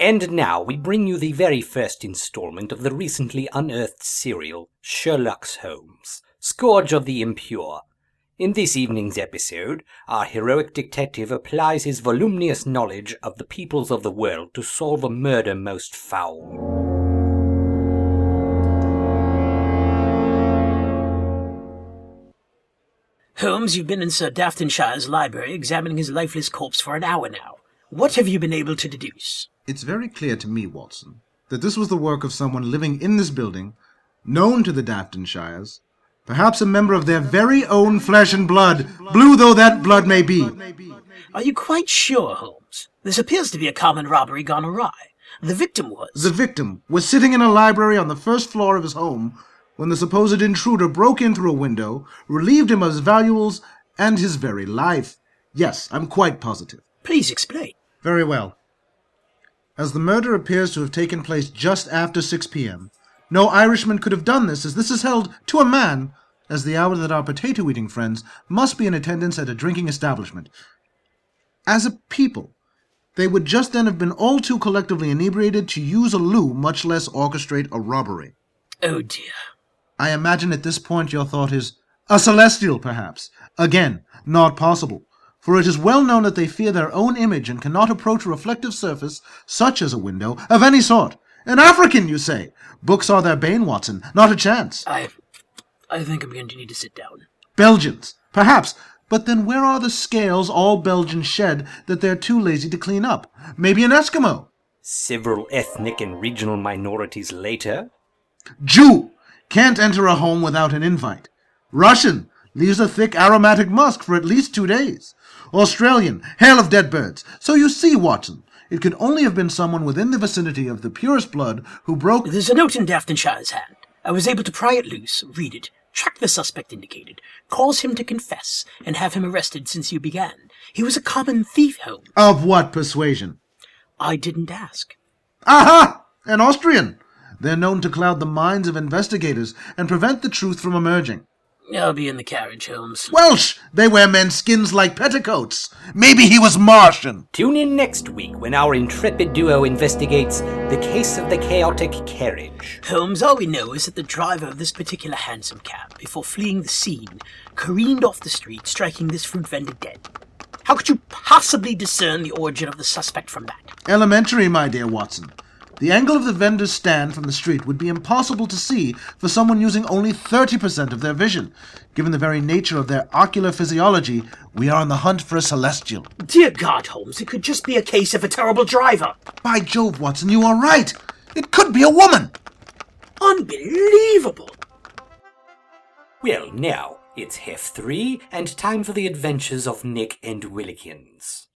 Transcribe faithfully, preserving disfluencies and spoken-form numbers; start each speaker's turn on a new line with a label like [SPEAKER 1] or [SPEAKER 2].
[SPEAKER 1] And now we bring you the very first installment of the recently unearthed serial, Sherlock Holmes, Scourge of the Impure. In this evening's episode, our heroic detective applies his voluminous knowledge of the peoples of the world to solve a murder most foul.
[SPEAKER 2] Holmes, you've been in Sir Daftinshire's library examining his lifeless corpse for an hour now. What have you been able to deduce?
[SPEAKER 3] It's very clear to me, Watson, that this was the work of someone living in this building, known to the Daftinshires, perhaps a member of their very own flesh and blood, blue though that blood may be.
[SPEAKER 2] Are you quite sure, Holmes? This appears to be a common robbery gone awry. The victim was...
[SPEAKER 3] The victim was sitting in a library on the first floor of his home when the supposed intruder broke in through a window, relieved him of his valuables and his very life. Yes, I'm quite positive.
[SPEAKER 2] Please explain.
[SPEAKER 3] Very well. As the murder appears to have taken place just after six p.m., no Irishman could have done this, as this is held to a man as the hour that our potato-eating friends must be in attendance at a drinking establishment. As a people, they would just then have been all too collectively inebriated to use a loo, much less orchestrate a robbery.
[SPEAKER 2] Oh dear.
[SPEAKER 3] I imagine at this point your thought is, a celestial, perhaps. Again, not possible, for it is well known that they fear their own image and cannot approach a reflective surface, such as a window, of any sort. An African, you say? Books are their bane, Watson. Not a chance.
[SPEAKER 2] I... I think I'm going to need to sit down.
[SPEAKER 3] Belgians, perhaps. But then where are the scales all Belgians shed that they're too lazy to clean up? Maybe an Eskimo.
[SPEAKER 1] Several ethnic and regional minorities later.
[SPEAKER 3] Jew! Can't enter a home without an invite. Russian! Leaves a thick aromatic musk for at least two days. Australian! Hail of dead birds. So you see, Watson, it could only have been someone within the vicinity of the purest blood who broke...
[SPEAKER 2] There's a note in Daftinshire's hand. I was able to pry it loose, read it, track the suspect indicated, cause him to confess, and have him arrested since you began. He was a common thief, Holmes.
[SPEAKER 3] Of what persuasion?
[SPEAKER 2] I didn't ask.
[SPEAKER 3] Aha! An Austrian! They're known to cloud the minds of investigators and prevent the truth from emerging.
[SPEAKER 2] I'll be in the carriage, Holmes.
[SPEAKER 3] Welsh! They wear men's skins like petticoats. Maybe he was Martian.
[SPEAKER 1] Tune in next week when our intrepid duo investigates the case of the chaotic carriage.
[SPEAKER 2] Holmes, all we know is that the driver of this particular hansom cab, before fleeing the scene, careened off the street, striking this fruit vendor dead. How could you possibly discern the origin of the suspect from that?
[SPEAKER 3] Elementary, my dear Watson. The angle of the vendor's stand from the street would be impossible to see for someone using only thirty percent of their vision. Given the very nature of their ocular physiology, we are on the hunt for a celestial.
[SPEAKER 2] Dear God, Holmes, it could just be a case of a terrible driver.
[SPEAKER 3] By Jove, Watson, you are right. It could be a woman.
[SPEAKER 2] Unbelievable.
[SPEAKER 1] Well, now, it's half three, and time for the adventures of Nick and Willikins.